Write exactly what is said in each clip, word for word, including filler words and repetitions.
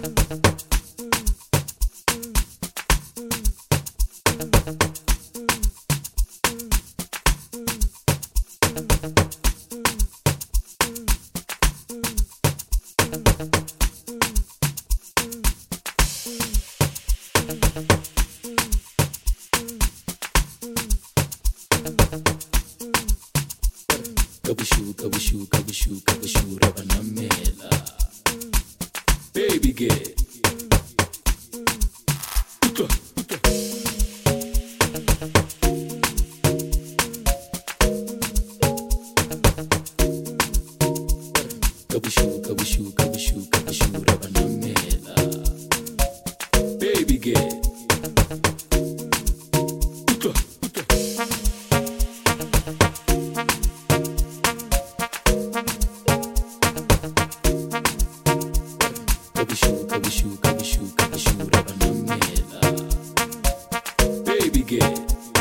Kabushu, kabushu, kabushu, kabushu, rabanamela. Baby girl. Puta, puta. Kabushu, kabushu, kabushu, kabushu, rabanamela. Baby girl. Puta, puta. Kabushu, kabushu, kabushu, kabushu, rabanamela. Baby girl.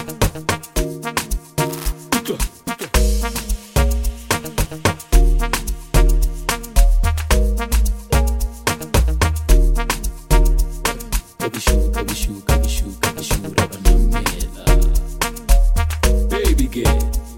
Puta, puta. Kabushu, kabushu, kabushu, kabushu, rabanamela. Baby girl.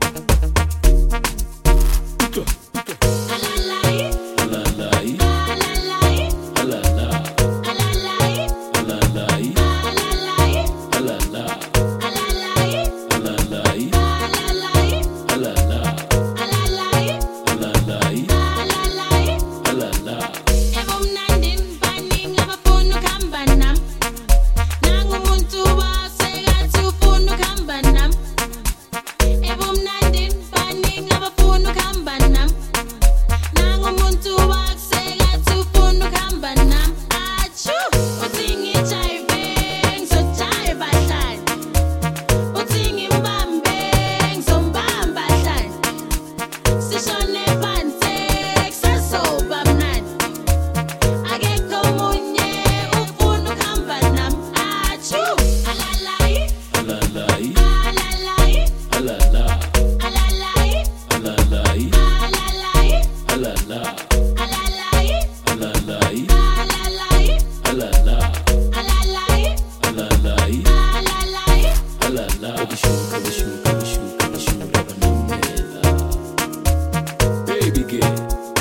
Puta, puta. Alalai. Alalai. Alalai. Alala. Alalai. Alalai. Alalai. Alala. Alalai. Alalai. Alalai. Alala. Alalai. Alalai. Alalai. Alala. Ebumnandi mfaninga abafuna ukuhamba nami. Nangumuntu wasengathi ufuna ukuhamba nami. Ebumnandi mfaninga abafuna ukuhamba nami. Nangumuntu wasengathi ufuna ukuhamba nami. Achu, uthi ngijive ngizojiva hlanje. Uthi ngimbambe ngizombamba hlanje. Sishone phansi kusazoba mnandi. Akekho omunye ufuna ukuhamba nami. Achu, alalai. Alalai. Alalai. Alala. Alalai. Alalai. Alalai. Alala. Alalai. Alalai. Alalai. Alala. Alalai. Alalai. Alalai. Alala. Kabushu, kabushu, kabushu, kabushu, rabanamela. Baby girl.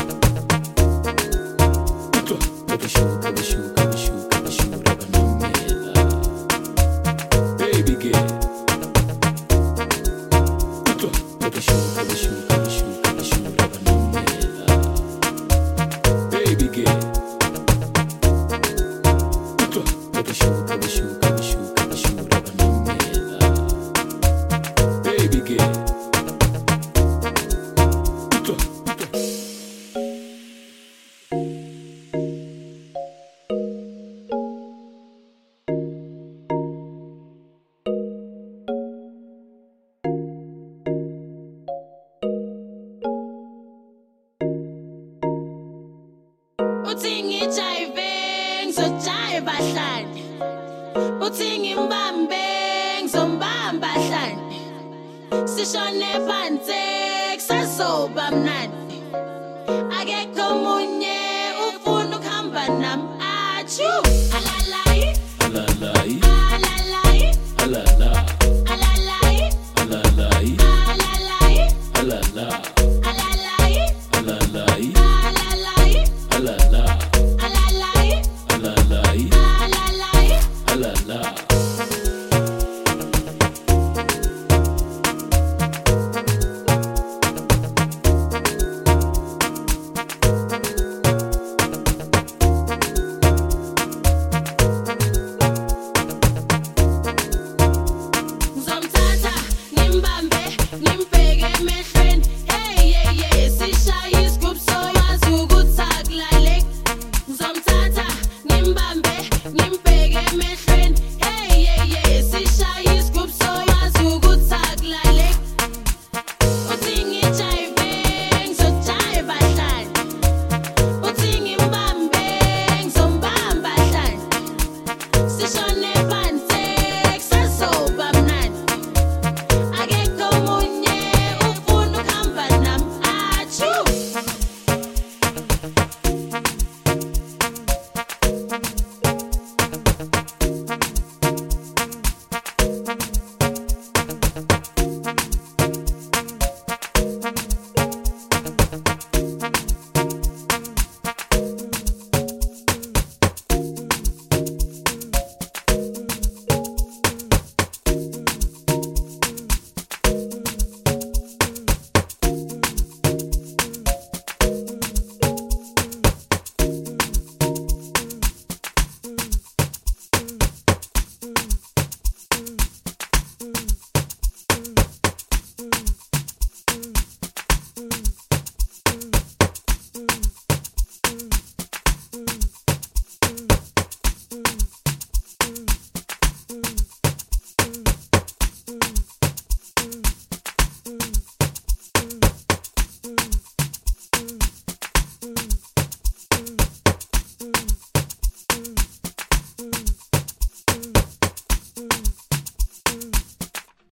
Puta. Kabushu, kabushu, kabushu, kabushu, rabanamela. Baby girl. Puta. Kabushu, kabushu, kabushu, kabushu, rabanamela. Baby girl. Puta. Kabushu, kabushu, kabushu, kabushu, rabanamela. Baby girl. Puta, puta. Uthi ngijive ngizojiva hlanje. Uthi ngimbambe ngizombamba hlanje. Sishone phansi kusazoba mnandi. Akekho omunye